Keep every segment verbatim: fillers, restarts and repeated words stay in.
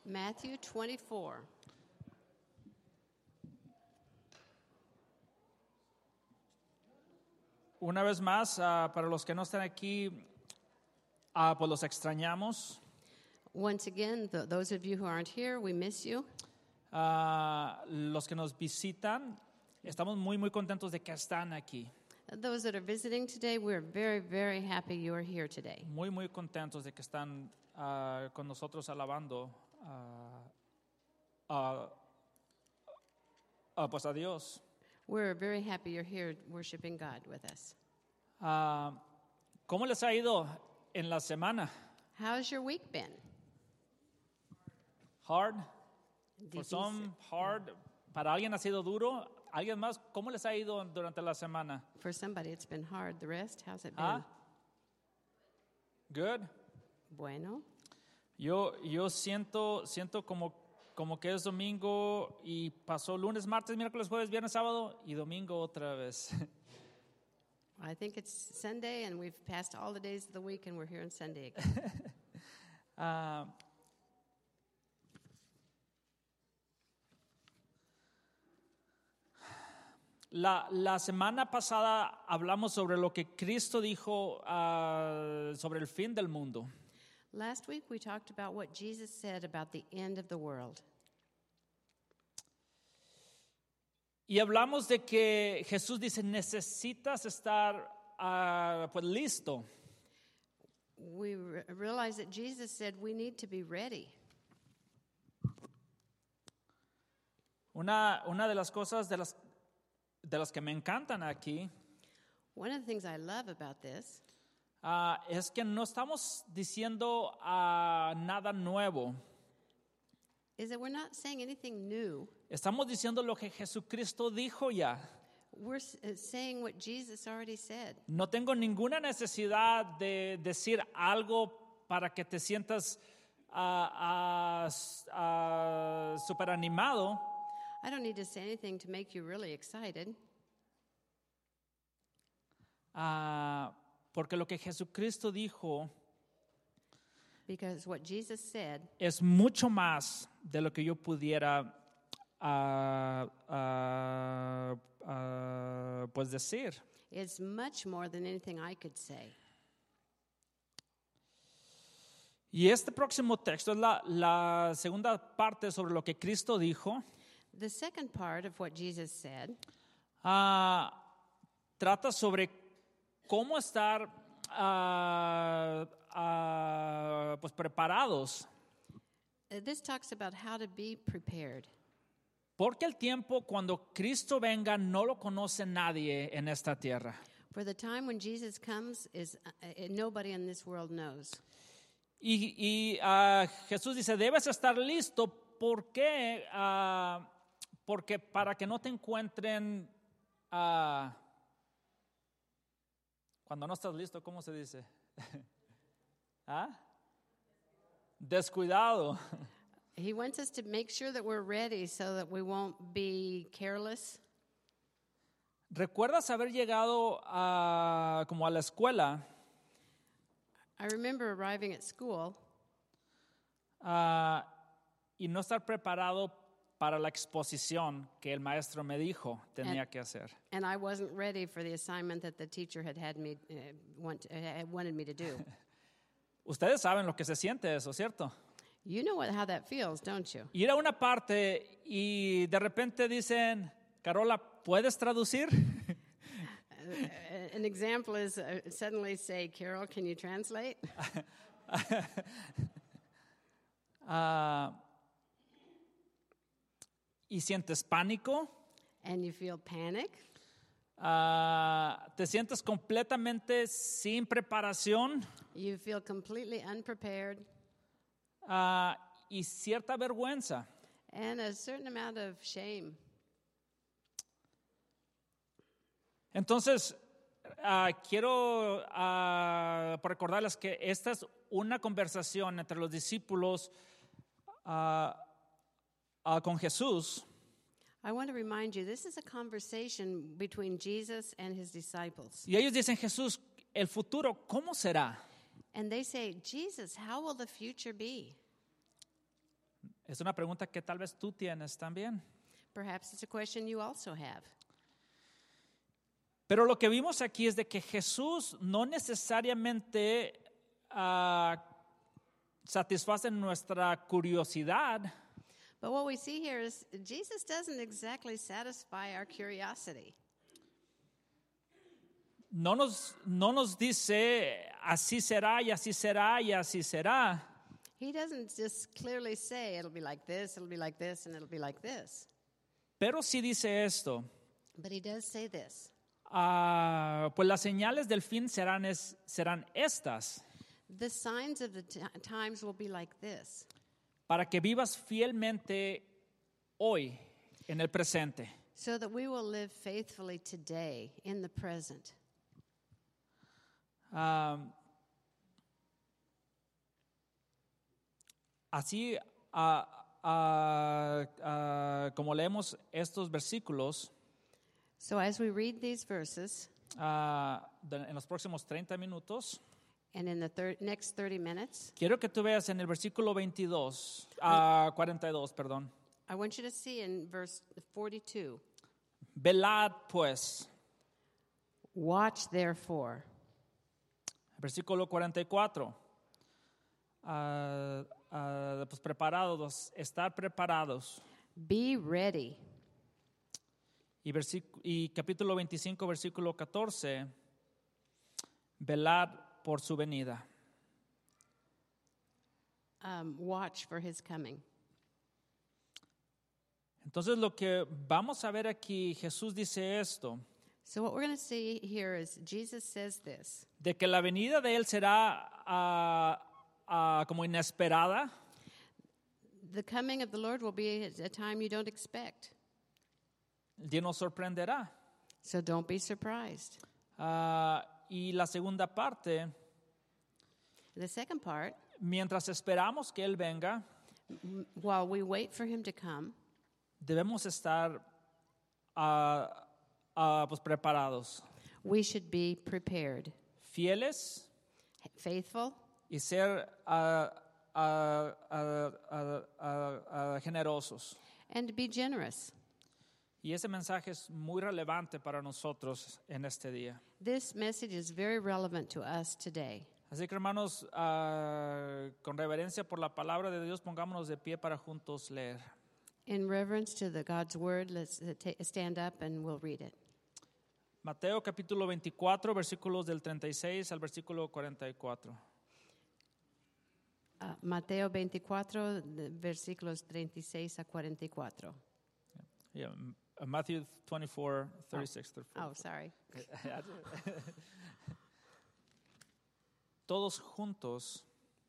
Matthew twenty-four. Una vez más, uh, para los que no están aquí, uh, pues los extrañamos. Once again, th- those of you who aren't here, we miss you. Uh, los que nos visitan, estamos muy, muy contentos de que están aquí. Those that are visiting today, we're very, very happy you are here today. Muy, muy contentos de que están uh, con nosotros alabando uh, uh, uh, pues a Dios. We're very happy you're here worshiping God with us. Uh, ¿Cómo les ha ido en la semana? How's your week been? Hard? For Difícil. some, hard. Para alguien ha sido duro. ¿Alguien más? ¿Cómo les ha ido durante la semana? For somebody, it's been hard. The rest, how's it been? ¿Ah? Good. Bueno. Yo, yo siento, siento como, como que es domingo y pasó lunes, martes, miércoles, jueves, viernes, sábado y domingo otra vez. I think it's Sunday, and we've passed all the days of the week, and we're here on Sunday again. uh, La, la semana pasada hablamos sobre lo que Cristo dijo uh, sobre el fin del mundo. Last week, we talked about what Jesus said about the end of the world. Y hablamos de que Jesús dice, necesitas estar uh, pues listo. We re- realized that Jesus said we need to be ready. Una, una de las cosas de las de las que me encantan aquí One of the things I love about this uh, es que no estamos diciendo uh, nada nuevo. is that we're not saying anything new. Estamos diciendo lo que Jesucristo dijo ya. We're s- uh, saying what Jesus already said. No tengo ninguna necesidad de decir algo para que te sientas uh, uh, uh, super animado. I don't need to say anything to make you really excited Uh, porque lo que Jesucristo dijo because what Jesus said es mucho más de lo que yo pudiera uh, uh, uh, pues decir. is much more than anything I could say. Y este próximo texto es la, la segunda parte sobre lo que Cristo dijo. The second part of what Jesus said Uh, trata sobre cómo estar uh, uh, pues preparados. uh, this talks about how to be prepared. Porque el tiempo cuando Cristo venga no lo conoce nadie en esta tierra. For the time when Jesus comes is uh, uh, nobody in this world knows. Y, y uh, Jesús dice, debes estar listo. ¿Por qué? Uh, porque para que no te encuentren, uh, cuando no estás listo, ¿cómo se dice? ¿Ah? Descuidado. He wants us to make sure that we're ready so that we won't be careless. ¿Recuerdas haber llegado a, como a la escuela I remember arriving at school uh, y no estar preparado para la exposición que el maestro me dijo tenía And- que hacer? and I wasn't ready for the assignment that the teacher had had me uh, want, uh, wanted me to do. Ustedes saben lo que se siente eso, ¿cierto? You know what, how that feels, don't you? Ir a una parte y de repente dicen, Carola, ¿puedes traducir? Uh, an example is uh, suddenly say, Carol, can you translate? uh, y sientes pánico, And you feel panic. uh, te sientes completamente sin preparación You feel completely unprepared uh, y cierta vergüenza. and a certain amount of shame. Entonces, uh, quiero uh, recordarles que esta es una conversación entre los discípulos uh, uh, con Jesús. I want to remind you, this is a conversation between Jesus and his disciples. Y ellos dicen, Jesús, el futuro, ¿cómo será? And they say, Jesus, how will the future be? Es una pregunta que tal vez tú tienes también. Perhaps it's a question you also have. Pero lo que vimos aquí es de que Jesús no necesariamente uh, satisface nuestra curiosidad, But what we see here is Jesus doesn't exactly satisfy our curiosity. no nos, no nos dice así será y así será y así será. He doesn't just clearly say it'll be like this, it'll be like this, and it'll be like this. Pero sí dice esto, But he does say this. uh, pues las señales del fin serán, es, serán estas, The signs of the t- times will be like this, para que vivas fielmente hoy, en el presente. so that we will live faithfully today in the present. Um, así, uh, uh, uh, como leemos estos versículos, So as we read these verses, uh, de- en los próximos treinta minutos, and in the thir- next thirty minutes, quiero que tú veas en el versículo veintidós, uh, cuarenta y dos, perdón. I want you to see in verse forty-two, Velad pues, watch therefore. versículo cuarenta y cuatro. Uh, uh, pues preparados, estar preparados. Be ready. Y, versic- y capítulo veinticinco, versículo catorce, velad por su venida. Um, watch for his coming. Entonces lo que vamos a ver aquí, Jesús dice esto, So what we're going to see here is Jesus says this, de que la venida de Él será ah, ah, como inesperada, the coming of the Lord will be at a time you don't expect. y nos sorprenderá. So don't be surprised. Ah, y la segunda parte, The second part, mientras esperamos que Él venga, m- while we wait for him to come, debemos estar ah, ah, pues preparados, we should be prepared, fieles faithful, y ser ah, ah, ah, ah, ah, ah, generosos. and be generous. Y ese mensaje es muy relevante para nosotros en este día. This message is very relevant to us today. Así que hermanos, ah, con reverencia por la palabra de Dios, pongámonos de pie para juntos leer. In reverence to the God's word, let's uh, ta- stand up and we'll read it. Mateo capítulo veinticuatro, versículos del treinta y seis al versículo cuarenta y cuatro. Uh, Mateo veinticuatro, de- versículos treinta y seis a cuarenta y cuatro. Yeah, M- Matthew twenty-four, thirty-six through Oh, forty-four. sorry. Todos juntos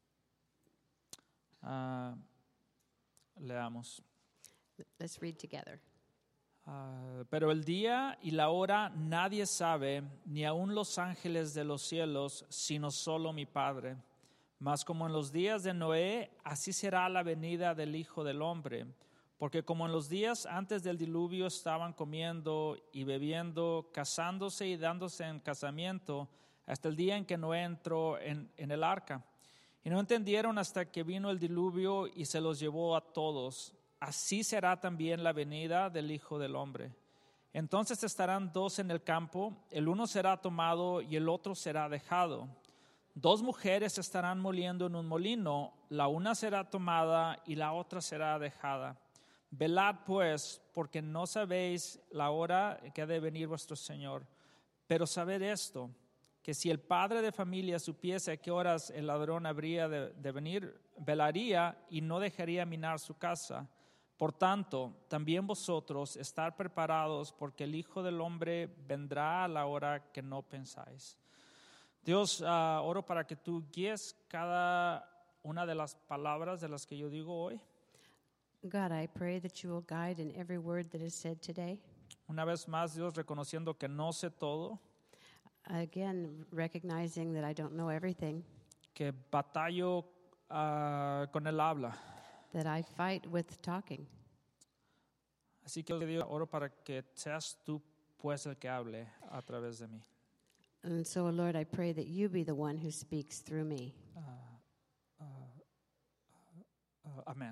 ah, leamos. Let's read together. Ah, pero el día y la hora nadie sabe, ni aun los ángeles de los cielos, sino solo mi Padre. Mas como en los días de Noé, así será la venida del Hijo del Hombre. Porque como en los días antes del diluvio estaban comiendo y bebiendo, casándose y dándose en casamiento, hasta el día en que Noé entró en, en el arca. Y no entendieron hasta que vino el diluvio y se los llevó a todos. Así será también la venida del Hijo del Hombre. Entonces estarán dos en el campo, el uno será tomado y el otro será dejado. Dos mujeres estarán moliendo en un molino, la una será tomada y la otra será dejada. Velad pues, porque no sabéis la hora que ha de venir vuestro Señor. Pero sabed esto, que si el padre de familia supiese a qué horas el ladrón habría de, de venir, velaría y no dejaría minar su casa. Por tanto, también vosotros estar preparados, porque el Hijo del Hombre vendrá a la hora que no pensáis. Dios, uh, oro para que tú guíes cada una de las palabras de las que yo digo hoy. God, I pray that you will guide in every word that is said today. Una vez más, Dios, reconociendo que no sé todo, Again, recognizing that I don't know everything, que batallo uh, con el habla. that I fight with talking. Así que Dios, oro para que seas tú pues el que hable a través de mí. And so, Lord, I pray that you be the one who speaks through me. Uh, uh, amén.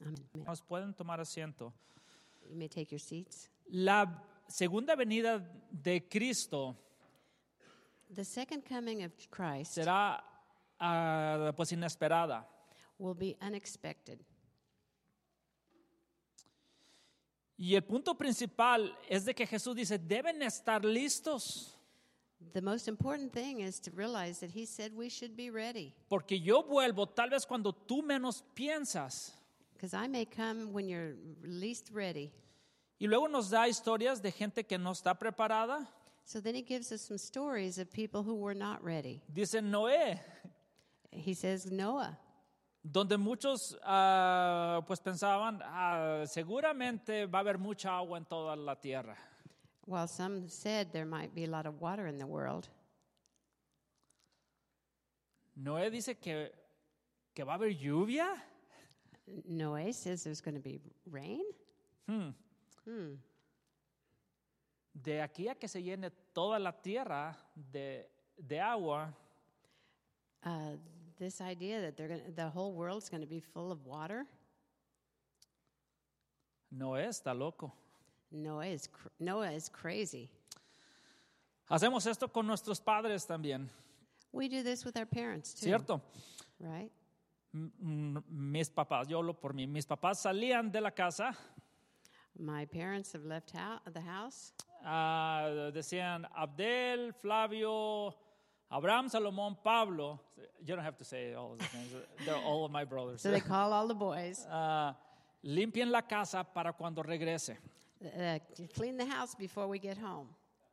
Amen. Nos pueden tomar asiento. You may take your seats. La segunda venida de Cristo The second coming of Christ será ah, pues inesperada. will be unexpected. Y el punto principal es de que Jesús dice, deben estar listos, The most important thing is to realize that he said we should be ready. porque yo vuelvo tal vez cuando tú menos piensas. Because I may come when you're least ready. Y luego nos da historias de gente que no está preparada. So then he gives us some stories of people who were not ready. Dice Noé, He says Noah, donde muchos ah, pues pensaban, ah, seguramente va a haber mucha agua en toda la tierra. while some said there might be a lot of water in the world, Noé dice que, que va a haber lluvia. Noah says there's going to be rain. Hmm. Hmm. De aquí a que se llene toda la tierra de, de agua, Uh, this idea that they're going the whole world's going to be full of water, Noé está loco. Noah is cr- Noah is crazy. Hacemos esto con nuestros padres también, We do this with our parents too, ¿cierto? right? M- m- Mis papás, yo hablo por mí, mis papás salían de la casa, My parents have left hou- the house. ah, decían Abdel, Flavio, Abraham, Salomón, Pablo. You don't have to say all of the names. They're all of my brothers. So they call all the boys, Ah, limpien la casa para cuando regrese. uh, clean the house before we get home.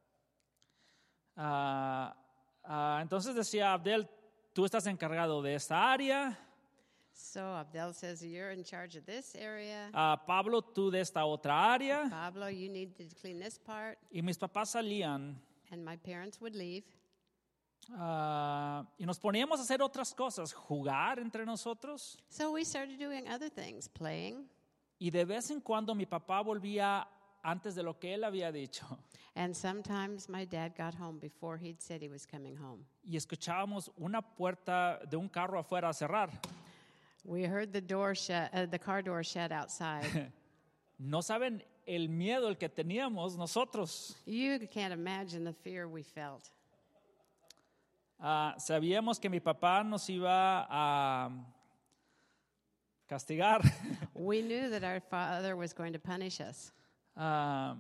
Ah, ah, entonces decía Abdel, tú estás encargado de esta área. So Abdel says, you're in charge of this area. Ah, Pablo, tú de esta otra área. Pablo, you need to clean this part. Y mis papás salían And my parents would leave. ah, y nos poníamos a hacer otras cosas, jugar entre nosotros. So we started doing other things, playing. Y de vez en cuando mi papá volvía antes de lo que él había dicho. And sometimes my dad got home before he'd said he was coming home. Y escuchábamos una puerta de un carro afuera cerrar. We heard the door shut, uh, the car door shut outside. No saben el miedo el que teníamos nosotros. You can't imagine the fear we felt. Ah, sabíamos que mi papá nos iba a castigar. We knew that our father was going to punish us. Ah,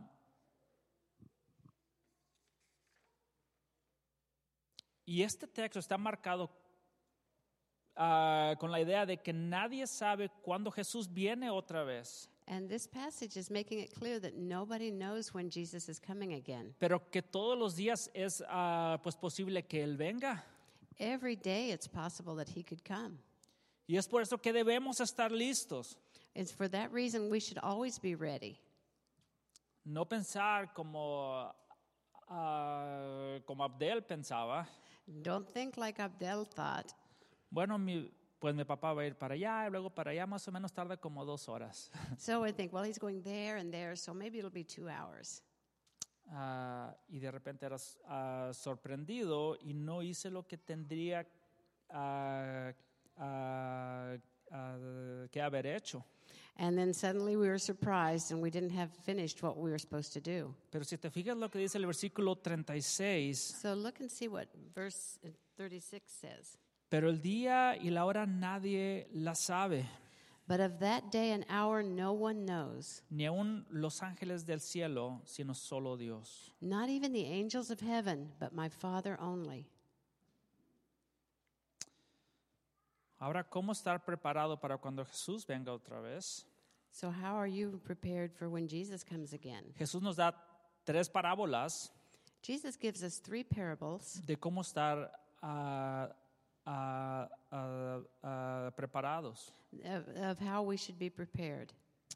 y este texto está marcado ah, con la idea de que nadie sabe cuándo Jesús viene otra vez, And this passage is making it clear that nobody knows when Jesus is coming again. pero que todos los días es ah, pues posible que Él venga. Every day it's possible that he could come. Y es por eso que debemos estar listos. It's for that reason we should always be ready. No pensar como, ah, como Abdel pensaba. Don't think like Abdel thought. Bueno, mi, pues mi papá va a ir para allá y luego para allá, más o menos tarda como dos horas. So I think, well, he's going there and there, so maybe it'll be two hours. Ah, y de repente eras ah, sorprendido y no hice lo que tendría ah, ah, ah, que haber hecho. And then suddenly we were surprised and we didn't have finished what we were supposed to do. Pero si te fijas lo que dice el versículo treinta y seis, So look and see what verse thirty-six says. pero el día y la hora nadie la sabe, But of that day and hour no one knows, ni aun los ángeles del cielo, sino solo Dios. not even the angels of heaven, but my Father only. Ahora, ¿cómo estar preparado para cuando Jesús venga otra vez? So how are you prepared for when Jesus comes again? Jesús nos da tres parábolas Jesus gives us three parables de cómo estar ah, ah, ah, ah, preparados. of, of how we should be prepared.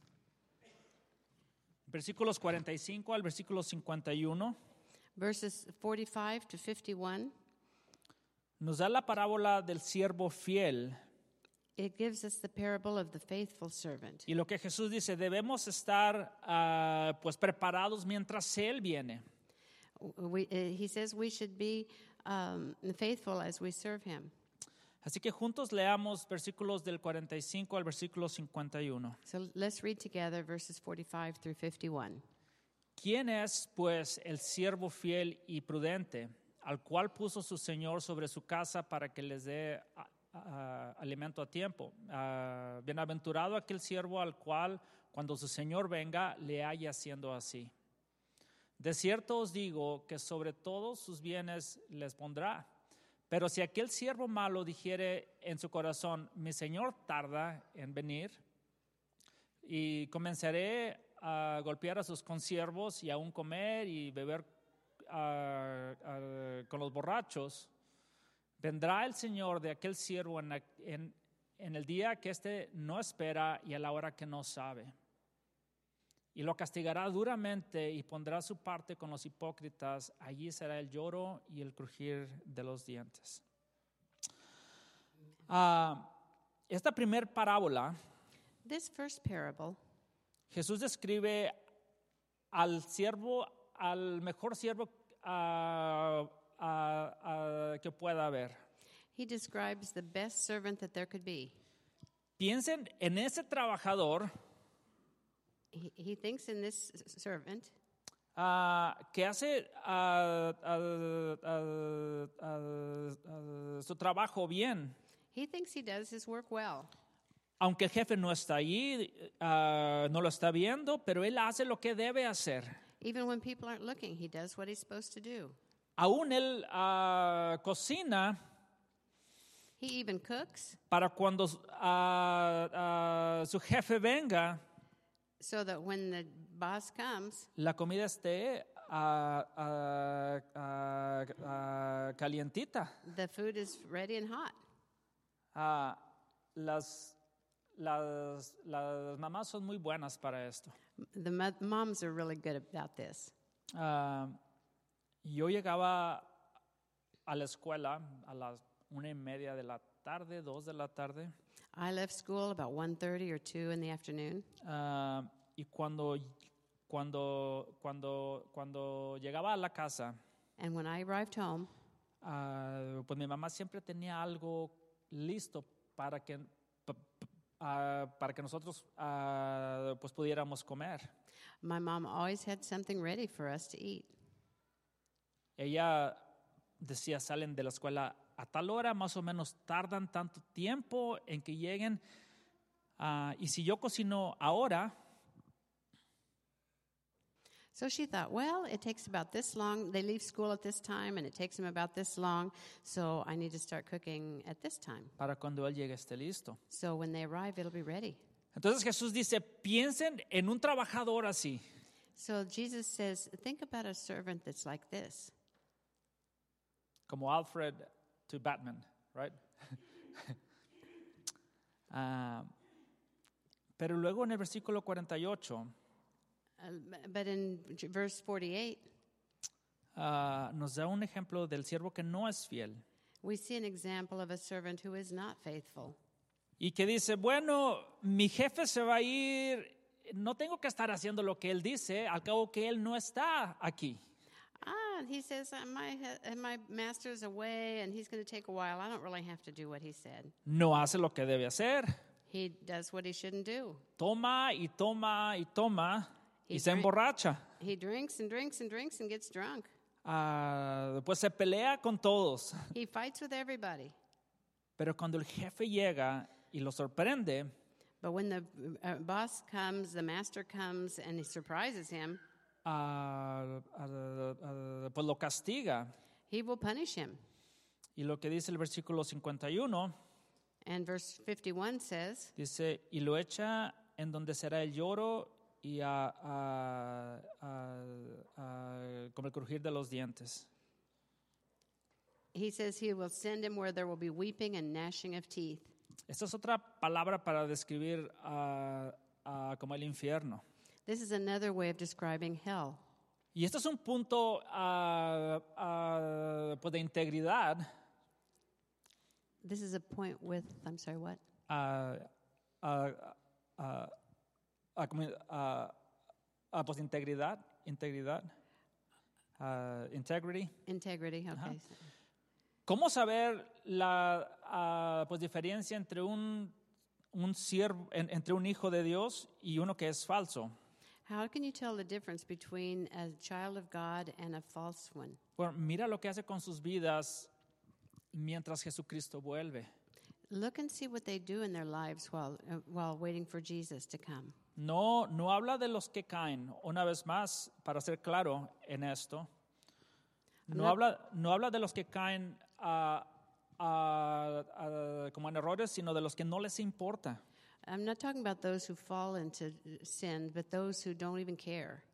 Versículos cuarenta y cinco al versículo cincuenta y uno Verses forty-five to fifty-one, nos da la parábola del siervo fiel. it gives us the parable of the faithful servant. Y lo que Jesús dice, debemos estar ah, pues preparados mientras Él viene. We, uh, he says we should be um, faithful as we serve him. Así que juntos leamos versículos del cuarenta y cinco al versículo cincuenta y uno. So let's read together verses forty-five through fifty-one. ¿Quién es, pues, el siervo fiel y prudente, al cual puso su Señor sobre su casa para que les dé a, a, alimento a tiempo? Uh, bienaventurado aquel siervo al cual, cuando su Señor venga, le haya haciendo así. De cierto os digo que sobre todos sus bienes les pondrá. Pero si aquel siervo malo dijere en su corazón, mi Señor tarda en venir, y comenzaré a golpear a sus consiervos y aún comer y beber uh, uh, con los borrachos, vendrá el Señor de aquel siervo en, la, en, en el día que éste no espera y a la hora que no sabe. Y lo castigará duramente y pondrá su parte con los hipócritas. Allí será el lloro y el crujir de los dientes. Uh, esta primer parábola, This first parable, Jesús describe al siervo, al mejor siervo uh, uh, uh, que pueda haber. he describes the best servant that there could be. Piensen en ese trabajador He, he thinks in this servant uh, que hace uh, uh, uh, uh, uh, su trabajo bien. He thinks he does his work well. Aunque el jefe no está allí, uh, no lo está viendo, pero él hace lo que debe hacer. Even when people aren't looking, he does what he's supposed to do. Aún él uh, cocina He even cooks para cuando uh, uh, su jefe venga, so that when the boss comes, la comida esté uh, uh, uh, uh, calientita. the food is ready and hot. Uh, las, las, las mamás son muy buenas para esto. The mo- moms are really good about this. Uh, yo llegaba a la escuela a las una y media de la tarde, dos de la tarde, I left school about one thirty or two in the afternoon, uh, y cuando, cuando, cuando, cuando llegaba a la casa, and when I arrived home, uh, pues mi mamá siempre tenía algo listo para que, pa- pa- uh, para que nosotros uh, pues pudiéramos comer. my mom always had something ready for us to eat. Ella decía, salen de la escuela a tal hora, más o menos tardan tanto tiempo en que lleguen. Uh, y si yo cocino ahora, So she thought, well, it takes about this long. They leave school at this time, and it takes them about this long, so I need to start cooking at this time. para cuando él llegue esté listo. So when they arrive, it'll be ready. Entonces Jesús dice, piensen en un trabajador así. So Jesus says, think about a servant that's like this. Como Alfred to Batman, right? uh, pero luego en el versículo cuarenta y ocho Uh, but in j- verse forty-eight, uh, nos da un ejemplo del siervo que no es fiel. we see an example of a servant who is not faithful. Y que dice, bueno, mi jefe se va a ir, no tengo que estar haciendo lo que él dice, al cabo que él no está aquí. Ah, he says, uh, my, uh, my master's away, and he's going to take a while. I don't really have to do what he said. No hace lo que debe hacer. He does what he shouldn't do. Toma y toma y toma y He se drink- emborracha. He drinks and drinks and drinks and gets drunk. Ah, después se pelea con todos. He fights with everybody. Pero cuando el jefe llega y lo sorprende, But when the uh, boss comes, the master comes, and he surprises him, ah, ah, ah, pues lo castiga. he will punish him. Y lo que dice el versículo cincuenta y uno, And verse fifty-one says, dice, y lo echa en donde será el lloro y a, a- a- a- como el crujir de los dientes. he says he will send him where there will be weeping and gnashing of teeth. Esta es otra palabra para describir ah, ah, como el infierno. This is another way of describing hell. Y este es un punto ah, ah, pues de integridad, This is a point with, I'm sorry, what? ah, ah, ah, ah, como, ah, ah, pues integridad, integridad, ah, integrity. Integrity, okay. Ajá. ¿Cómo saber la ah, pues, diferencia entre un, un siervo, en- entre un hijo de Dios y uno que es falso? How can you tell the difference between a child of God and a false one? Bueno, mira lo que hace con sus vidas mientras Jesucristo vuelve. Look and see what they do in their lives while uh, while waiting for Jesus to come. No, no habla de los que caen. Una vez más, para ser claro en esto, no not- habla, no habla de los que caen ah, ah, ah, como en errores, sino de los que no les importa. I'm not talking about those who fall into sin, but those who don't even care.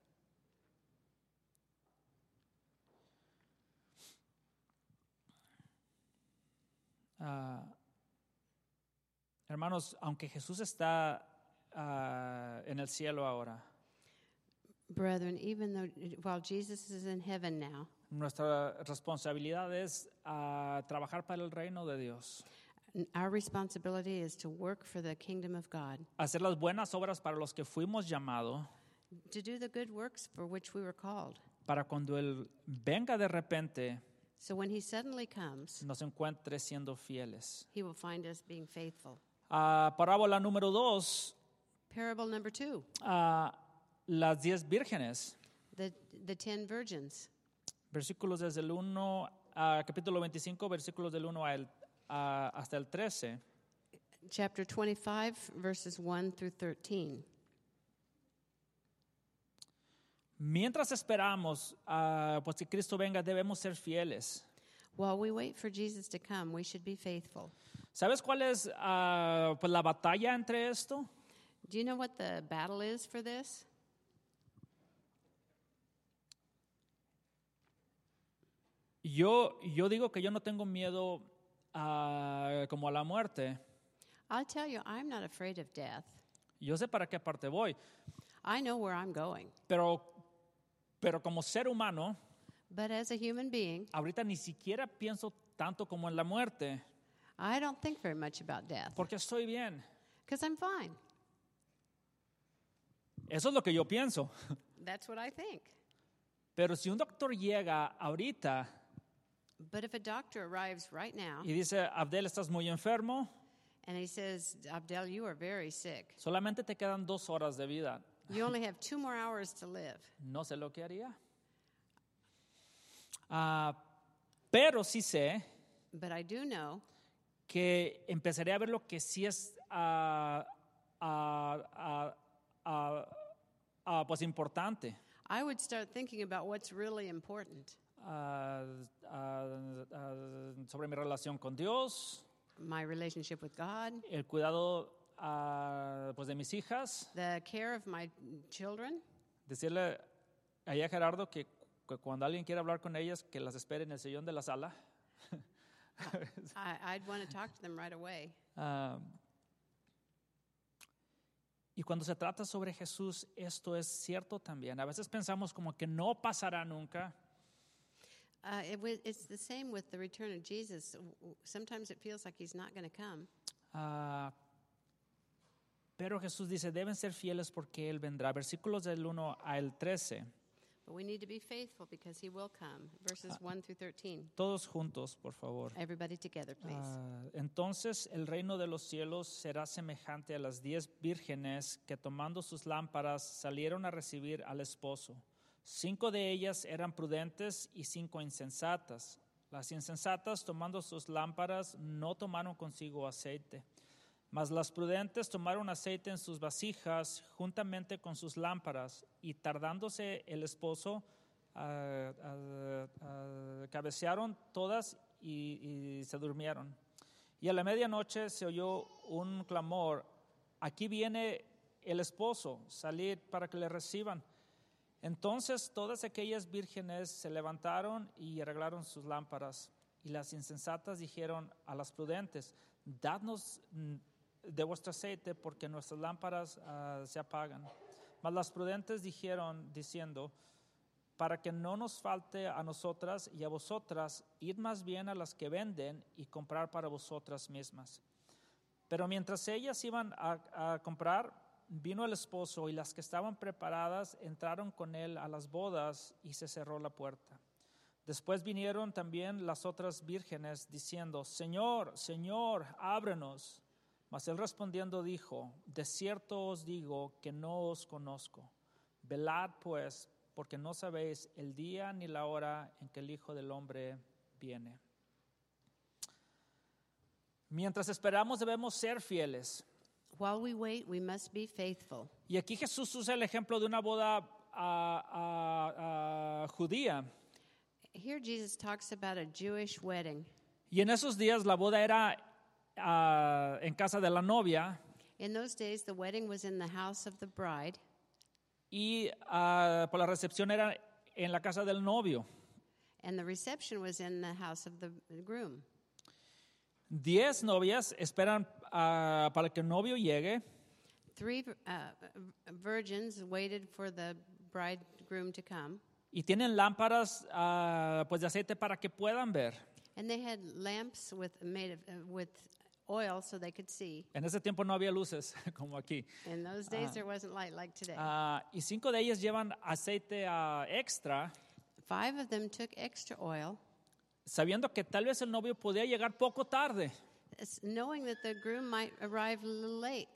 Ah, hermanos, aunque Jesús está ah, en el cielo ahora, Brethren, even though while Jesus is in heaven now, nuestra responsabilidad es ah, trabajar para el reino de Dios, our responsibility is to work for the kingdom of God, hacer las buenas obras para los que fuimos llamados, to do the good works for which we were called. para cuando Él venga de repente, So when he suddenly comes, nos encuentre siendo fieles. he will find us being faithful. Ah, parábola número dos, Parable number two, ah, las diez vírgenes, the, the ten virgins. versículos desde el uno, a capítulo veinticinco, versículos del uno al, a- hasta el trece. Chapter twenty-five, verses one through thirteen. Mientras esperamos ah, pues que Cristo venga, debemos ser fieles. While we wait for Jesus to come, we should be faithful. ¿Sabes cuál es ah, pues la batalla entre esto? Do you know what the battle is for this? Yo, yo digo que yo no tengo miedo ah, como a la muerte. I'll tell you, I'm not afraid of death. Yo sé para qué parte voy, I know where I'm going. pero, pero como ser humano, But as a human being, ahorita ni siquiera pienso tanto como en la muerte, I don't think very much about death porque estoy bien. because I'm fine. Eso es lo que yo pienso. That's what I think. Pero si un doctor llega ahorita But if a doctor arrives right now y dice, Abdel, estás muy enfermo, and he says, Abdel, you are very sick. solamente te quedan dos horas de vida, You only have two more hours to live. no sé lo que haría. Ah, pero sí sé But I do know que empezaré a ver lo que sí es ah, ah, ah, ah, ah, pues importante. I would start thinking about what's really important. Ah, ah, ah, sobre mi relación con Dios, My relationship with God, el cuidado ah, pues de mis hijas, the care of my children. decirle allá a Gerardo que, que cuando alguien quiera hablar con ellas, que las espere en el sillón de la sala. I, I'd want to talk to them right away. Ah, y cuando se trata sobre Jesús, esto es cierto también. A veces pensamos como que no pasará nunca. Uh, it, wa- it's the same with the return of Jesus. W- w- Sometimes it feels like he's not going to come. Ah, pero Jesús dice, deben ser fieles porque Él vendrá. Versículos del uno al trece. But we need to be faithful because he will come. Verses one through thirteen. Todos juntos, por favor. Everybody together, please. Ah, entonces el reino de los cielos será semejante a las diez vírgenes que tomando sus lámparas salieron a recibir al esposo. Cinco de ellas eran prudentes y cinco insensatas. Las insensatas tomando sus lámparas no tomaron consigo aceite, mas las prudentes tomaron aceite en sus vasijas juntamente con sus lámparas, y tardándose el esposo, ah, ah, ah, cabecearon todas y, y se durmieron. Y a la medianoche se oyó un clamor: aquí viene el esposo, salid para que le reciban. Entonces todas aquellas vírgenes se levantaron y arreglaron sus lámparas. Y las insensatas dijeron a las prudentes: dadnos mm, de vuestro aceite, porque nuestras lámparas ah, se apagan. Mas las prudentes dijeron, diciendo: para que no nos falte a nosotras y a vosotras, id más bien a las que venden y comprar para vosotras mismas. Pero mientras ellas iban a, a comprar, vino el esposo, y las que estaban preparadas entraron con él a las bodas, y se cerró la puerta. Después vinieron también las otras vírgenes diciendo, Señor, Señor, ábrenos. Mas él respondiendo dijo, de cierto os digo que no os conozco. Velad pues, porque no sabéis el día ni la hora en que el Hijo del Hombre viene. Mientras esperamos debemos ser fieles. While we wait, we must be faithful. Y aquí Jesús usa el ejemplo de una boda ah, ah, ah, judía. Here Jesus talks about a Jewish wedding. Y en esos días la boda era ah, en casa de la novia In those days, the wedding was in the house of the bride, y ah, por la recepción era en la casa del novio. and the reception was in the house of the groom. Diez novias esperan ah, para que el novio llegue Three uh, virgins waited for the bridegroom to come, y tienen lámparas ah, pues de aceite para que puedan ver. and they had lamps with made of, uh, with oil so they could see. En ese tiempo no había luces como aquí. In those days, Ah. there wasn't light like today. Ah, y cinco de ellas llevan aceite ah, extra, Five of them took extra oil, sabiendo que tal vez el novio podía llegar poco tarde. s- knowing that the groom might arrive a little late.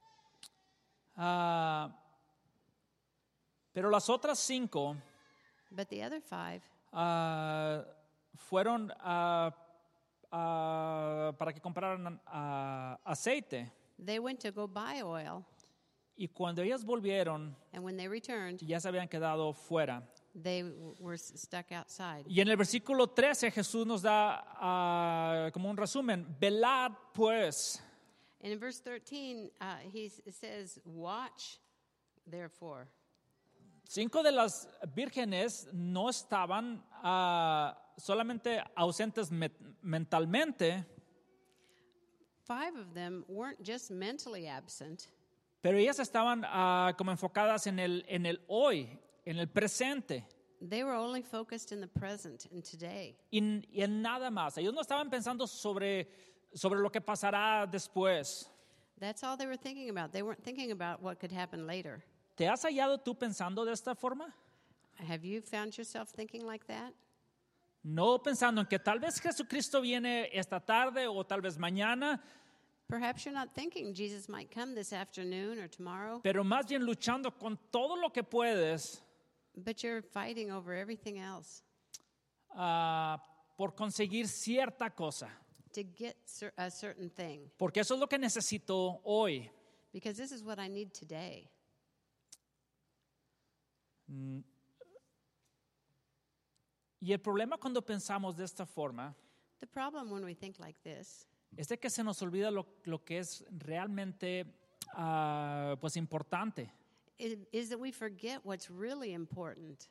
Ah, pero las otras cinco But the other five ah, fueron ah, ah, para que compraran ah, aceite. they went to go buy oil, Y cuando ellas volvieron, and when they returned, ya se habían quedado fuera. they w- were s- stuck outside. Y en el versículo trece Jesús nos da ah, como un resumen, velad pues. And in verse thirteen, uh, he s- says, "Watch, therefore." Cinco de las vírgenes no estaban ah, solamente ausentes me- mentalmente, Five of them weren't just mentally absent, pero ellas estaban ah, como enfocadas en el, en el hoy, en el presente, they were only focused in the present and today. y, n- y en nada más. Ellos no estaban pensando sobre, sobre lo que pasará después. That's all they were thinking about. They weren't thinking about what could happen later. ¿Te has hallado tú pensando de esta forma? Have you found yourself thinking like that? No pensando en que tal vez Jesucristo viene esta tarde o tal vez mañana, Perhaps you're not thinking Jesus might come this afternoon or tomorrow, pero más bien luchando con todo lo que puedes but you're fighting over everything else ah, por conseguir cierta cosa. to get cer- a certain thing, Porque eso es lo que necesito hoy. because this is what I need today. Y el problema cuando pensamos de esta forma The problem when we think like this es de que se nos olvida lo, lo que es realmente ah, pues importante. is, is that we forget what's really important.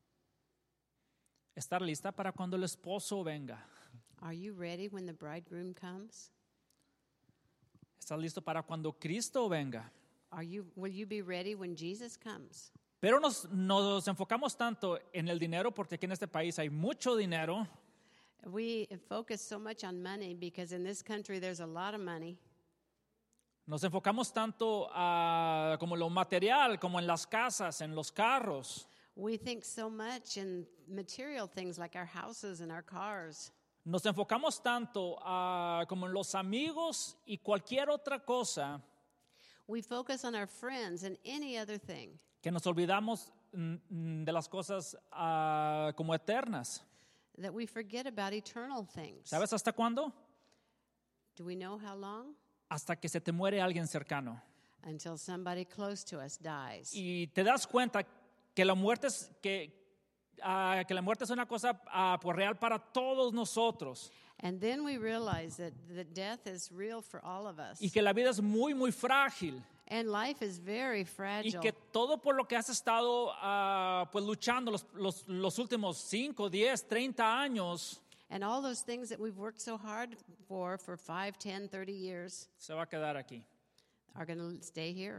Estar lista para cuando el esposo venga. Are you ready when the bridegroom comes? Estar listo para cuando Cristo venga. Are you, will you be ready when Jesus comes? Pero nos, nos enfocamos tanto en el dinero porque aquí en este país hay mucho dinero. We focus so much on money because in this country there's a lot of money. Nos enfocamos tanto ah, como lo material, como en las casas, en los carros. We think so much in material things like our houses and our cars. Nos enfocamos tanto ah, como en los amigos y cualquier otra cosa We focus on our friends and any other thing que nos olvidamos mm, mm, de las cosas ah, como eternas. that we forget about eternal things. ¿Sabes hasta cuándo? Do we know how long? Hasta que se te muere alguien cercano. Until somebody close to us dies. Y te das cuenta que la muerte es, que, ah, que la muerte es una cosa ah, pues real para todos nosotros. And then we realize that, that death is real for all of us. Y que la vida es muy, muy frágil. And life is very Y fragile. que todo por lo que has estado ah, pues luchando los, los, los últimos cinco, diez, treinta años And all those things that we've worked so hard for for five, ten, thirty years se va a quedar aquí. are going to stay here.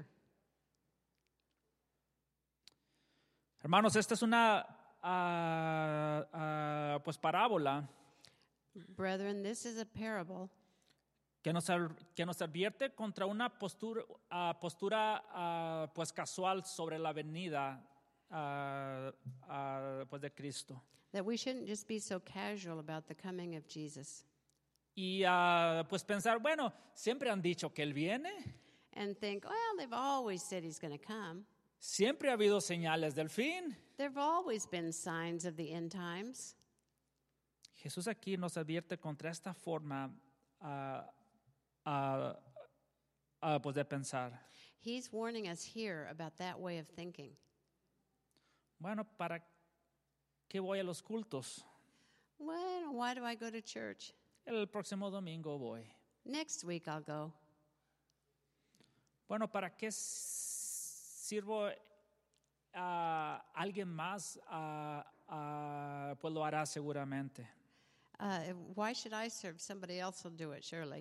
Hermanos, esta es una ah, ah, pues parábola Brethren, this is a parable que nos, ad- que nos advierte contra una postura, ah, postura ah, pues casual sobre la venida ah, ah, pues de Cristo. That we shouldn't just be so casual about the coming of Jesus Y ah, pues pensar, bueno, siempre han dicho que Él viene, and think, well, they've always said he's going to come. siempre ha habido señales del fin. There have always been signs of the end times. Jesús aquí nos advierte contra esta forma ah, ah, ah, pues de pensar. He's warning us here about that way of thinking. Bueno, ¿para qué voy a los cultos? Well, why do I go to church? El próximo domingo voy. Next week I'll go. Bueno, ¿para qué sirvo a alguien más? ah, ah, pues lo hará seguramente. Uh, why should I serve? Somebody else will do it, surely.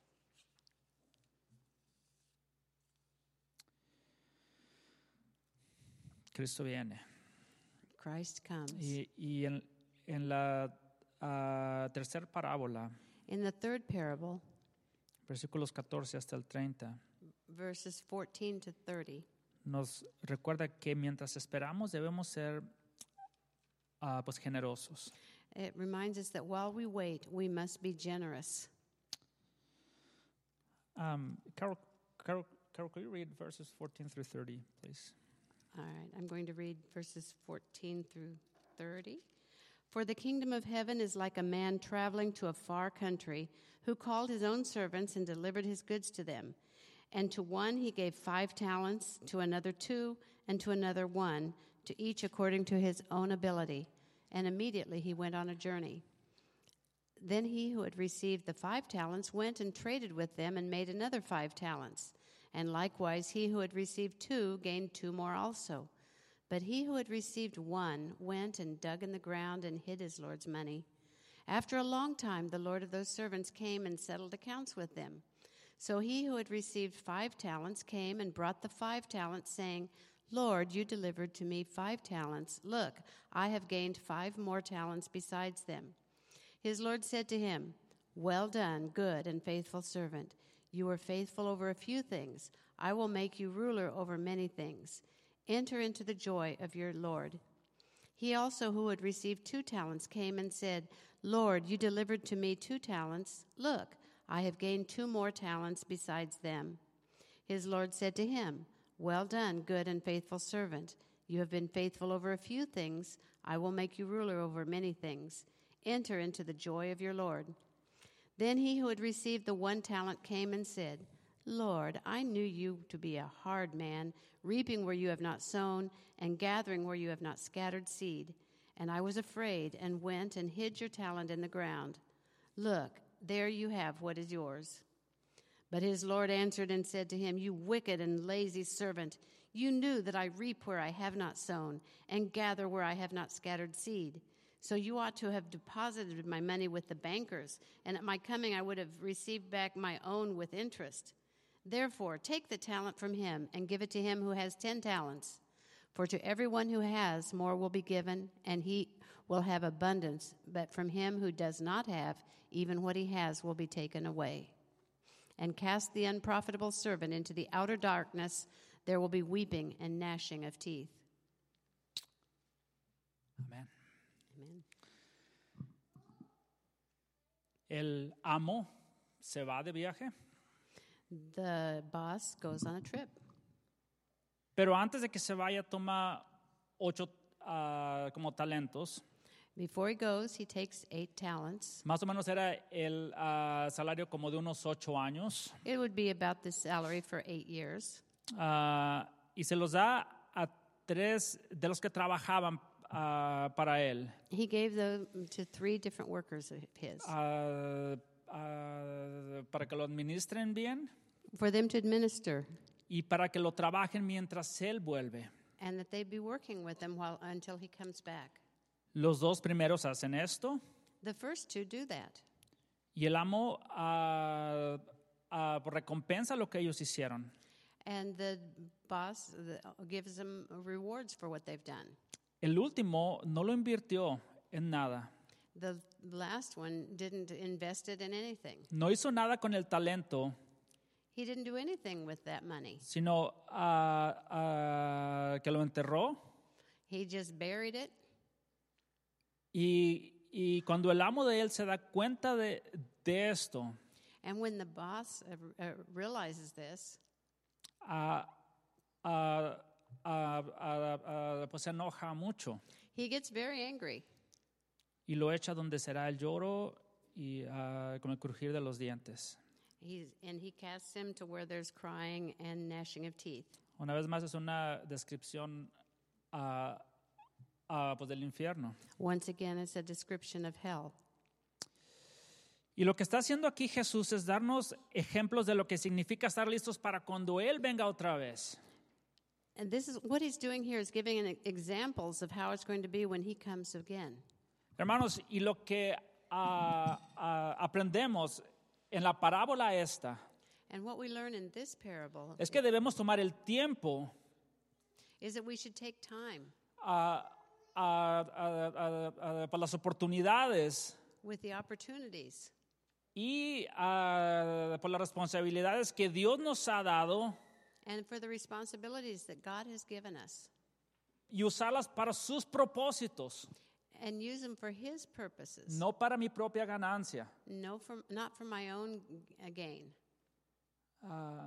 Cristo viene. Christ comes. Y, y en, en la ah, tercera parábola, In the third parable, versículos catorce hasta el treinta, verses fourteen to thirty, nos recuerda que mientras esperamos debemos ser ah, pues generosos. it reminds us that while we wait, we must be generous. Um, Carol, Carol, Carol, could you read verses fourteen through thirty, please? All right, I'm going to read verses fourteen through thirty. For the kingdom of heaven is like a man traveling to a far country, who called his own servants and delivered his goods to them. And to one he gave five talents, to another two, and to another one, to each according to his own ability. And immediately he went on a journey. Then he who had received the five talents went and traded with them and made another five talents. And likewise he who had received two gained two more also. But he who had received one went and dug in the ground and hid his Lord's money. After a long time the Lord of those servants came and settled accounts with them. So he who had received five talents came and brought the five talents, saying, Lord, you delivered to me five talents. Look, I have gained five more talents besides them. His Lord said to him, Well done, good and faithful servant. You were faithful over a few things. I will make you ruler over many things. Enter into the joy of your Lord. He also who had received two talents came and said, Lord, you delivered to me two talents. Look, I have gained two more talents besides them. His Lord said to him, Well done, good and faithful servant. You have been faithful over a few things. I will make you ruler over many things. Enter into the joy of your Lord. Then he who had received the one talent came and said, Lord, I knew you to be a hard man, reaping where you have not sown, and gathering where you have not scattered seed. And I was afraid, and went and hid your talent in the ground. Look, there you have what is yours. But his Lord answered and said to him, You wicked and lazy servant, you knew that I reap where I have not sown, and gather where I have not scattered seed. So you ought to have deposited my money with the bankers, and at my coming I would have received back my own with interest. Therefore, take the talent from him and give it to him who has ten talents. For to everyone who has, more will be given, and he will have abundance. But from him who does not have, even what he has will be taken away. And cast the unprofitable servant into the outer darkness. There will be weeping and gnashing of teeth. Amén. Amen. El amo se va de viaje, The boss goes on a trip. pero antes de que se vaya toma ocho ah, como talentos. Before he goes, he takes eight talents. Más o menos era el ah, salario como de unos ocho años. It would be about the salary for eight years. Ah, y se los da a tres de los que trabajaban ah, para él. He gave them to three different workers of his Ah, ah, para que lo administren bien for them to administer, y para que lo trabajen mientras él vuelve. and that they'd be working with him while, until he comes back. Los dos primeros hacen esto The first two do that. y el amo ah, ah, recompensa lo que ellos hicieron. And the boss the, gives them rewards for what they've done. El último no lo invirtió en nada. The last one didn't invest it in anything. No hizo nada con el talento, He didn't do anything with that money. sino ah, ah, que lo enterró He just buried it. Y, y cuando el amo de él se da cuenta de, de esto, And when the boss uh, uh, realizes this, ah, ah, ah, ah, ah, pues se enoja mucho he gets very angry. y lo echa donde será el lloro y ah, con el crujir de los dientes. He's, and he casts him to where there's crying and gnashing of teeth. Una vez más es una descripción ah, ah, pues del infierno. Once again, it's a description of hell. Y lo que está haciendo aquí Jesús es darnos ejemplos de lo que significa estar listos para cuando Él venga otra vez. And this is what he's doing here is giving an examples of how it's going to be when he comes again. Hermanos, y lo que ah, ah, aprendemos en la parábola esta And what we learn in this parable es que debemos tomar el tiempo is that we should take time ah, ah, ah, ah, ah, para las oportunidades with the opportunities y ah, por las responsabilidades que Dios nos ha dado and for the responsibilities that God has given us y usarlas para sus propósitos, and use them for his purposes, no para mi propia ganancia. no for, not for my own gain. Ah,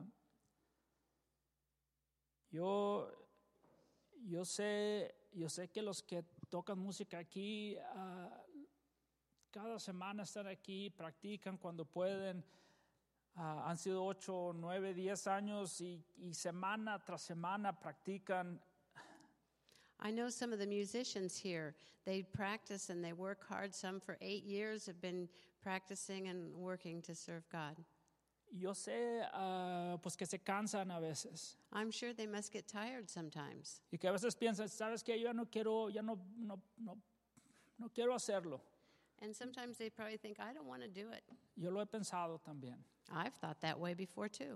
yo, yo sé, yo sé que los que tocan música aquí ah, cada semana están aquí, practican cuando pueden. Ah, han sido ocho, nueve, diez años y, y semana tras semana practican. I know some of the musicians here, they practice and they work hard. Some for eight years have been practicing and working to serve God. Yo sé ah, pues que se cansan a veces I'm sure they must get tired sometimes. y que a veces piensan, sabes que yo ya no quiero, ya no, no, no, no quiero hacerlo. And sometimes they probably think, I don't want to do it. Yo lo he pensado también. I've thought that way before too.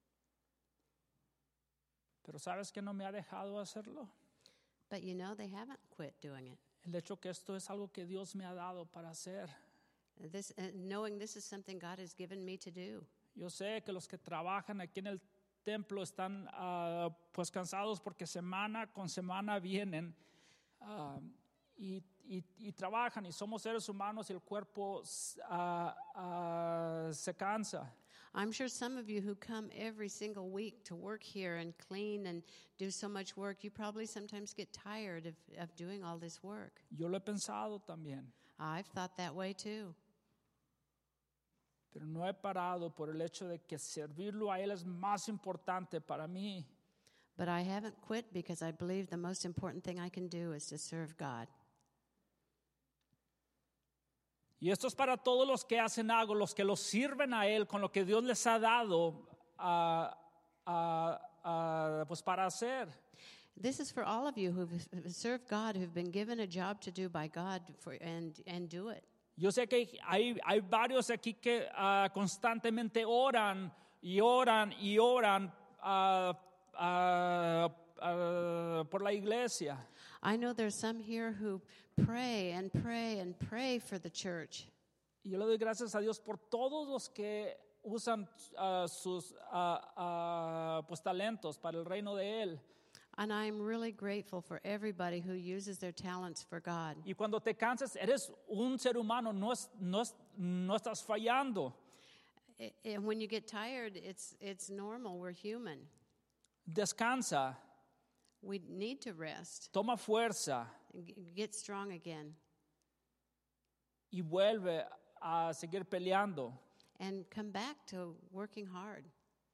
Pero sabes que no me ha dejado hacerlo. But you know, they haven't quit doing it. El hecho que esto es algo que Dios me ha dado para hacer. This, uh, knowing this is something God has given me to do. Yo sé que los que trabajan aquí en el templo están ah, pues cansados porque semana con semana vienen ah, y, y, y trabajan y somos seres humanos y el cuerpo ah, ah, se cansa. I'm sure some of you who come every single week to work here and clean and do so much work, you probably sometimes get tired of, of doing all this work. Yo lo he pensado también, I've thought that way too. pero no he parado por el hecho de que servirlo a Él es más importante para mí. But I haven't quit because I believe the most important thing I can do is to serve God. Y esto es para todos los que hacen algo, los que los sirven a Él con lo que Dios les ha dado ah, ah, ah, pues para hacer. This is for all of you who've served God, who've been given a job to do by God for, and, and do it. Yo sé que hay, hay varios aquí que ah, constantemente oran y oran y oran ah, ah, ah, por la iglesia. I know there's some here who pray and pray and pray for the church. Y yo le doy gracias a Dios por todos los que usan ah, sus ah, ah, pues talentos para el reino de Él. And I'm really grateful for everybody who uses their talents for God. Y cuando te cansas, eres un ser humano, no, es, no, es, no estás fallando. I- And when you get tired, it's, it's normal. We're human. Descansa, We need to rest toma fuerza and g- get strong again y vuelve a seguir peleando. and come back to working hard.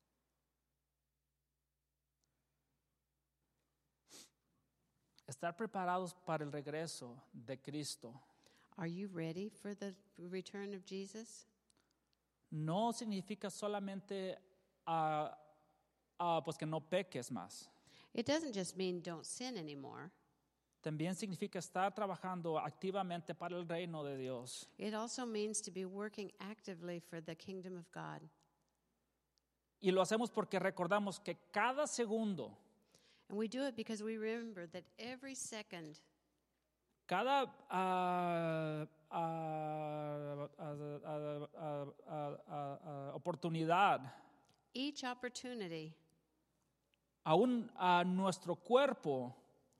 Estar preparados para el regreso de Cristo Are you ready for the return of Jesus? no significa solamente ah, ah, pues que no peques más. It doesn't just mean don't sin anymore. También significa estar trabajando activamente para el reino de Dios. It also means to be working actively for the kingdom of God. Y lo hacemos porque recordamos que cada segundo, And we do it because we remember that every second, cada ah, ah, ah, ah, ah, ah, ah, ah, oportunidad, each opportunity, aún a nuestro cuerpo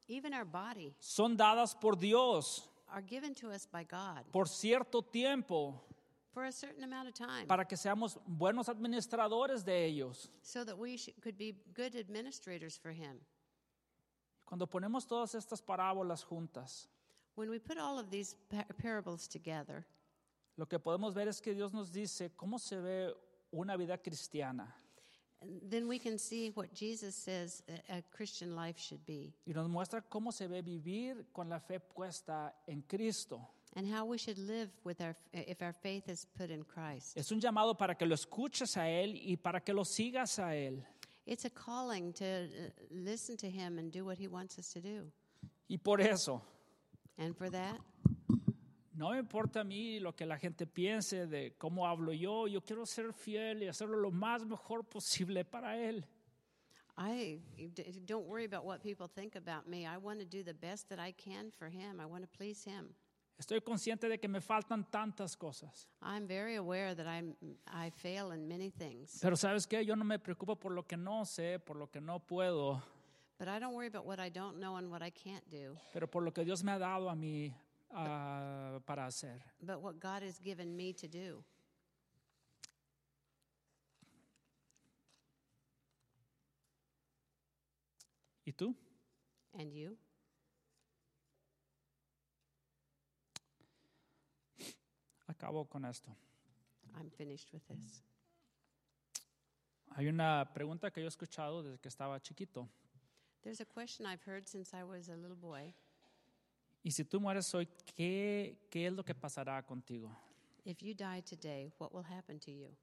even our body, son dadas por Dios are given to us by God por cierto tiempo for a certain amount of time para que seamos buenos administradores de ellos. so that we sh- could be good administrators for Him. Cuando ponemos todas estas parábolas juntas, When we put all of these par- parables together, lo que podemos ver es que Dios nos dice cómo se ve una vida cristiana then we can see what Jesus says a, a Christian life should be y nos muestra cómo se ve vivir con la fe puesta en Cristo. and how we should live with our if our faith is put in Christ. Es un llamado para que lo escuches a Él y para que lo sigas a Él. It's a calling to uh, listen to Him and do what He wants us to do. Y por eso, And for that, no me importa a mí lo que la gente piense de cómo hablo yo. Yo quiero ser fiel y hacerlo lo más mejor posible para Él. I d- don't worry about what people think about me. I want to do the best that I can for Him. I want to please Him. Estoy consciente de que me faltan tantas cosas. I'm very aware that I'm I fail in many things. Pero ¿sabes qué? Yo no me preocupo por lo que no sé, por lo que no puedo, But I don't worry about what I don't know and what I can't do, pero por lo que Dios me ha dado a mí ah, para hacer. but what God has given me to do. ¿Y tú? And you? Acabo con esto. I'm finished with this. Hay una pregunta que yo he escuchado desde que estaba chiquito. There's a question I've heard since I was a little boy. Y si tú mueres hoy, ¿qué, qué es lo que pasará contigo? If you die today, what will happen to you?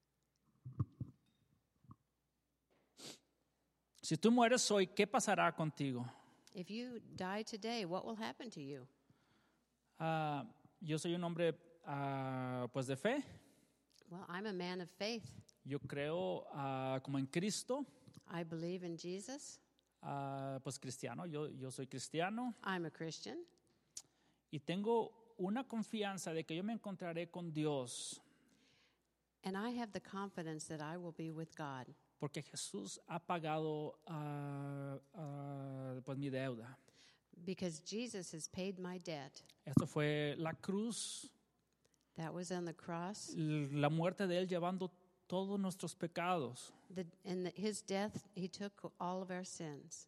Si tú mueres hoy, ¿qué pasará contigo? If you die today, what will happen to you? Ah, yo soy un hombre ah, pues de fe. Well, I'm a man of faith. Yo creo ah, como en Cristo, I believe in Jesus. ah, pues cristiano. Yo, yo soy cristiano I'm a Christian. y tengo una confianza de que yo me encontraré con Dios And I have the confidence that I will be with God porque Jesús ha pagado ah, ah, pues mi deuda. because Jesus has paid my debt. Esto fue la cruz, That was on the cross. la muerte de Él llevando todos nuestros pecados. The, in the, His death, He took all of our sins.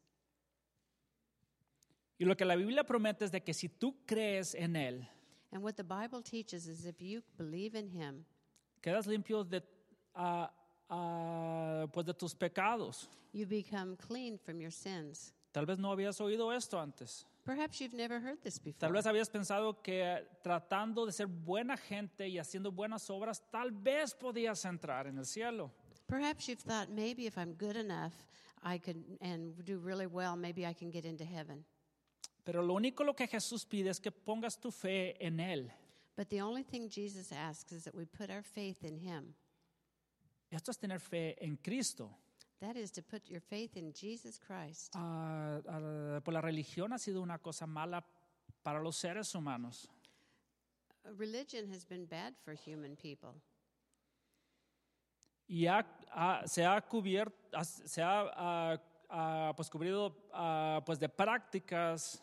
Y lo que la Biblia promete es de que si tú crees en Él, And what the Bible teaches is if you believe in Him, quedas limpio de, ah, ah, pues de tus pecados. you become clean from your sins. Tal vez no habías oído esto antes. Perhaps you've never heard this before. Tal vez habías pensado que tratando de ser buena gente y haciendo buenas obras, tal vez podías entrar en el cielo. Perhaps you've thought maybe if I'm good enough, I could and do really well, maybe I can get into heaven. Pero lo único lo que Jesús pide es que pongas tu fe en Él. But the only thing Jesus asks is that we put our faith in Him. Esto es tener fe en Cristo. That is to put your faith in Jesus Christ. Ah, ah, pues la religión ha sido una cosa mala para los seres humanos. Religion has been bad for human people. Y ha- ha- se ha cubierto, ha- se ha ah, ah, pues cubrido ah, pues de prácticas.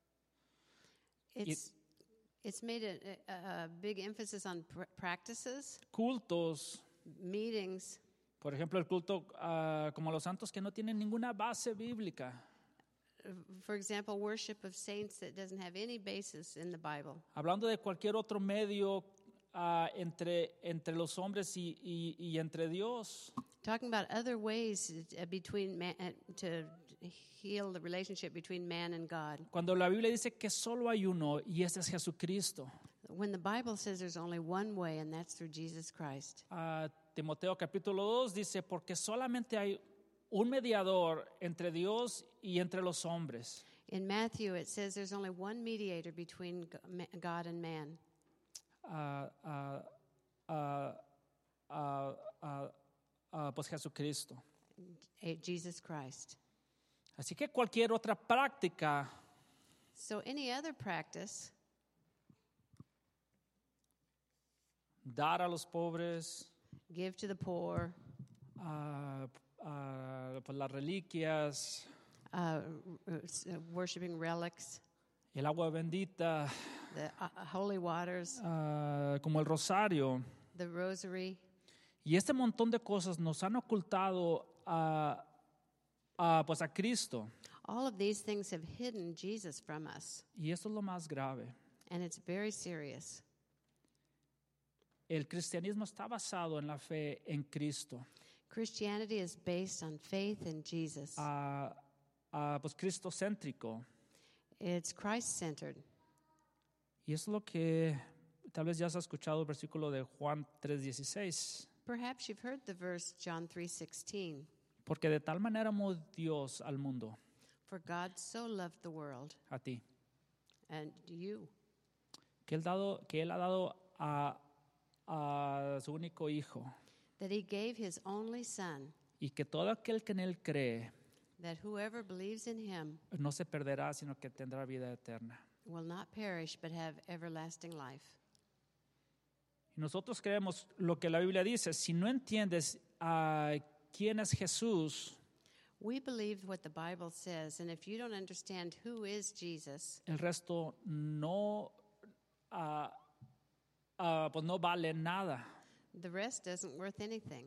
It's it's made a, a, a big emphasis on pr- practices, Cultos, meetings. por ejemplo, el culto ah, como los santos que no tienen ninguna base bíblica. For example, worship of saints that doesn't have any basis in the Bible. Hablando de cualquier otro medio ah, entre, entre los hombres y, y- y entre Dios. Talking about other ways uh, between man, uh, to heal the relationship between man and God. Cuando la Biblia dice que solo hay uno y ese es Jesucristo. When the Bible says there's only one way, and that's through Jesus Christ. Ah, Timoteo capítulo dos dice, porque solamente hay un mediador entre Dios y entre los hombres. In Matthew, it says there's only one mediator between G- ma- God and man. Ah, ah, ah, ah, ah, ah, pues Jesucristo. eh, Jesus Christ. Así que cualquier otra práctica So any other practice, dar a los pobres, give to the poor, ah, ah, pues las reliquias, uh, r- s- uh, worshiping relics, el agua bendita, the uh, holy waters, ah, como el rosario. the rosary. Y este montón de cosas nos han ocultado a, a, pues a Cristo. All of these things have hidden Jesus from us, Y esto es lo más grave. and it's very serious. El cristianismo está basado en la fe en Cristo. Christianity is based on faith in Jesus. Ah, ah, pues cristocéntrico. It's Christ-centered. Y eso es lo que tal vez ya has escuchado el versículo de Juan tres dieciséis. Perhaps you've heard the verse John three sixteen. Porque de tal manera amó Dios al mundo, For God so loved the world, a ti, and you, que él, dado, que él ha dado a, a su único hijo, that he gave his only Son, y que todo aquel que en él cree that whoever believes in him no se perderá, sino que tendrá vida eterna. will not perish but have everlasting life. Y nosotros creemos lo que la Biblia dice. Si no entiendes a quién es Jesús, We believe what the Bible says, and if you don't understand who is Jesus, el resto no, ah, ah, pues no vale nada. the rest isn't worth anything.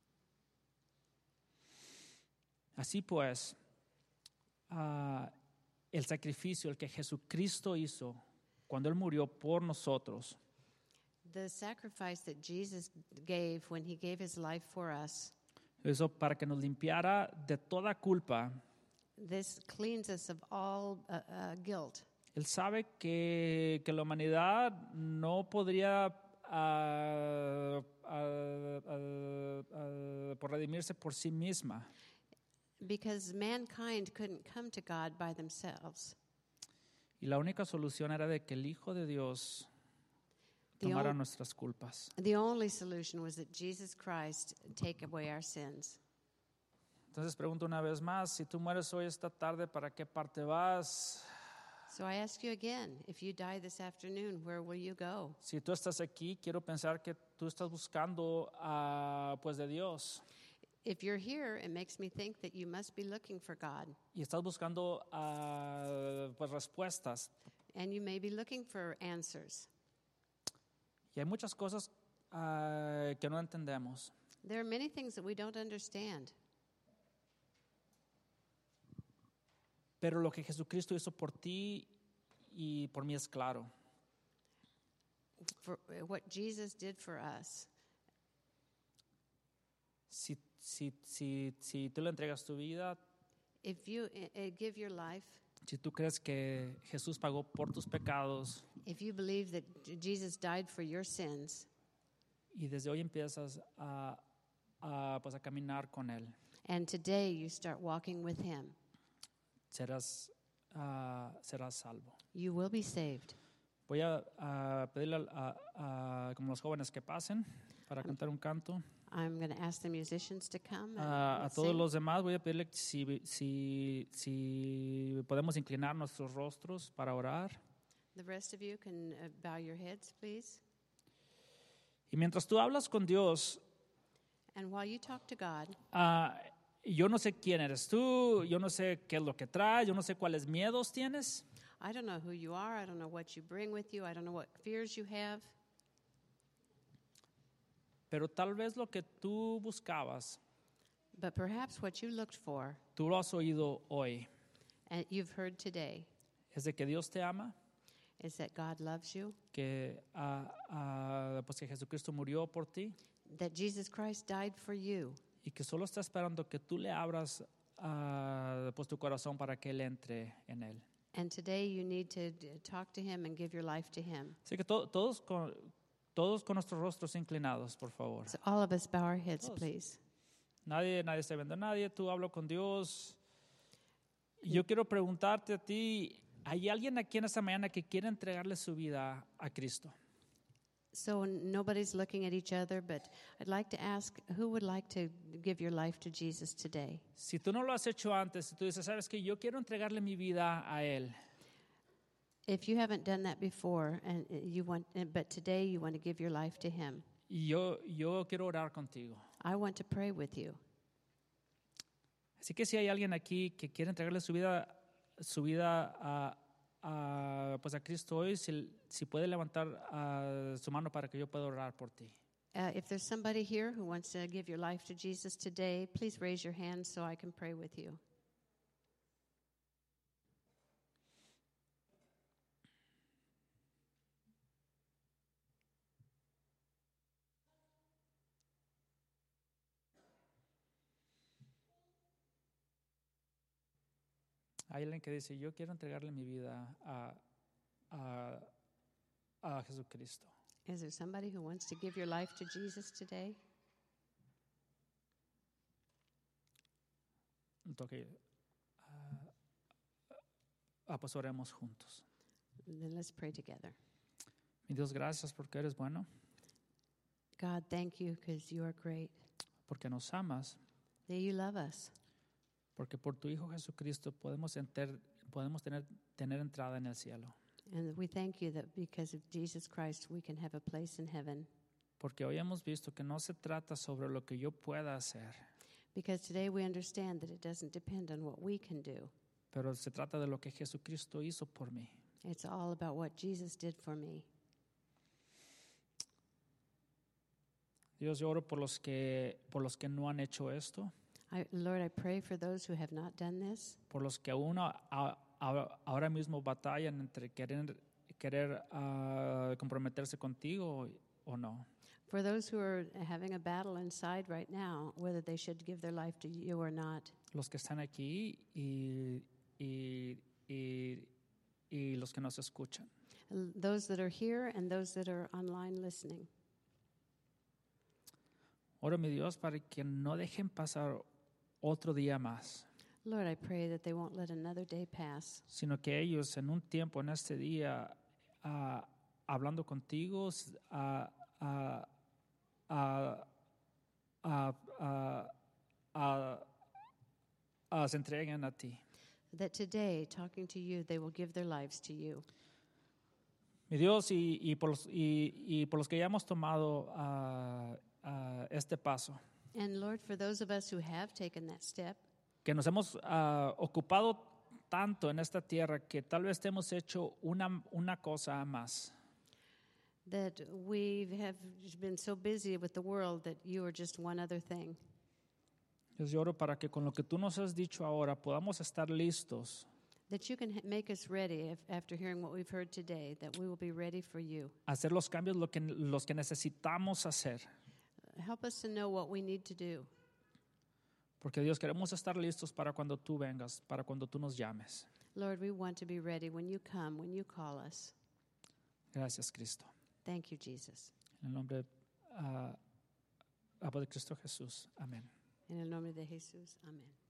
Así pues, ah, el sacrificio, el que Jesucristo hizo cuando Él murió por nosotros, The sacrifice that Jesus gave when he gave his life for us, eso para que nos limpiara de toda culpa. this cleans us of all uh, uh, guilt. Él sabe que, que la humanidad no podría ah, ah, ah, ah, por redimirse por sí misma. Because mankind couldn't come to God by themselves. Y la única solución era de que el Hijo de Dios The, tomara on- nuestras culpas. the only solution was that Jesus Christ take away our sins. Entonces pregunto una vez más, si tú mueres hoy esta tarde, ¿para qué parte vas? So I ask you again, if you die this afternoon, where will you go? Si tú estás aquí, quiero pensar que tú estás buscando ah, pues de Dios If you're here, it makes me think that you must be looking for God, y estás buscando ah, pues respuestas. and you may be looking for answers. Y hay muchas cosas ah, que no entendemos. There are many things that we don't understand. Pero lo que Jesucristo hizo por ti y por mí es claro. For what Jesus did for us. Si, si, si, si tú le entregas tu vida, If you uh, uh, give your life, si tú crees que Jesús pagó por tus pecados if you believe that J- Jesus died for your sins, y desde hoy empiezas a, a, pues a caminar con Él, and today you start walking with him, serás, ah, serás salvo. you will be saved. Voy a, a pedirle a, a- a- como los jóvenes que pasen para cantar un canto. I'm going to ask the musicians to come. and- Ah, a and todos sing. los demás voy a pedirle si, si, si podemos inclinar nuestros rostros para orar. The rest of you can uh, bow your heads, please. Y mientras tú hablas con Dios, And while you talk to God, ah, yo no sé quién eres tú, yo no sé qué es lo que traes, yo no sé cuáles miedos tienes, I don't know who you are. I don't know what you bring with you. I don't know what fears you have. pero tal vez lo que tú buscabas, But perhaps what you looked for tú lo has oído hoy, and you've heard today es de que Dios te ama, is that God loves you, que, ah, ah, pues que Jesucristo murió por ti that Jesus Christ died for you, y que solo está esperando que tú le abras ah, pues tu corazón para que Él entre en él. and today you need to d- talk to him and give your life to him. Así que to- todos, con, todos con nuestros rostros inclinados, por favor. So all of us bow our heads, Todos. please. Nadie, nadie está viendo a nadie, tú hablo con Dios. Y yo quiero preguntarte a ti, ¿hay alguien aquí en esta mañana que quiere entregarle su vida a Cristo? So nobody's looking at each other, but I'd like to ask who would like to give your life to Jesus today? Si tú no lo has hecho antes, si tú dices, sabes que yo quiero entregarle mi vida a Él, If you haven't done that before, and uh, you want, uh, but today you want to give your life to Him, y yo, yo quiero orar contigo. I want to pray with you. Así que si hay alguien aquí que quiere entregarle su vida, su vida a, a, pues a Cristo hoy, si, si puede levantar uh, su mano para que yo pueda orar por ti. Uh, if there's somebody here who wants to give your life to Jesus today, please raise your hand so I can pray with you. Hay alguien que dice, yo quiero entregarle mi vida a, a, a Jesucristo. Is there somebody who wants to give your life to Jesus today? Entonces, uh, uh, pues oremos juntos. Then let's pray together. Mi Dios, gracias porque eres bueno, God, thank you because you are great, porque nos amas, that you love us, porque por tu Hijo Jesucristo podemos, enter, podemos tener, tener entrada en el cielo. and we thank you that because of Jesus Christ we can have a place in heaven. Porque hoy hemos visto que no se trata sobre lo que yo pueda hacer, Because today we understand that it doesn't depend on what we can do. pero se trata de lo que Jesucristo hizo por mí. It's all about what Jesus did for me. Dios, yo oro por los que, por los que no han hecho esto, I, Lord, I pray for those who have not done this, por los que aún a- a- a- ahora mismo batallan entre querer, querer ah, comprometerse contigo o no. for those who are having a battle inside right now, whether they should give their life to you or not, Los que están aquí y, y, y, y los que nos escuchan. L- those that are here and those that are online listening. Oro, mi Dios, para que no dejen pasar otro día más, Lord, I pray that they won't let another day pass, sino que ellos en un tiempo, en este día, ah, hablando contigo, s- ah, ah, ah, ah, ah, ah, ah, se entreguen a ti. that today, talking to you, they will give their lives to you. Mi Dios, y, y, por, los, y, y por los que ya hemos tomado ah, ah, este paso, And Lord, for those of us who have taken that step, que nos hemos ah, ocupado tanto en esta tierra que tal vez te hemos hecho una, una cosa más. that we have been so busy with the world that you are just one other thing. Dios, yo oro para que con lo que tú nos has dicho ahora podamos estar listos That you can ha- make us ready if, after hearing what we've heard today, that we will be ready for you. a hacer los cambios lo que, los que necesitamos hacer. Help us to know what we need to do. Porque Dios, queremos estar listos para cuando tú vengas, para cuando tú nos llames. Lord, we want to be ready when you come, when you call us. Gracias, Cristo. Thank you, Jesus. En el nombre ah, de Cristo Jesús. Amén. En el nombre de Jesús. Amén.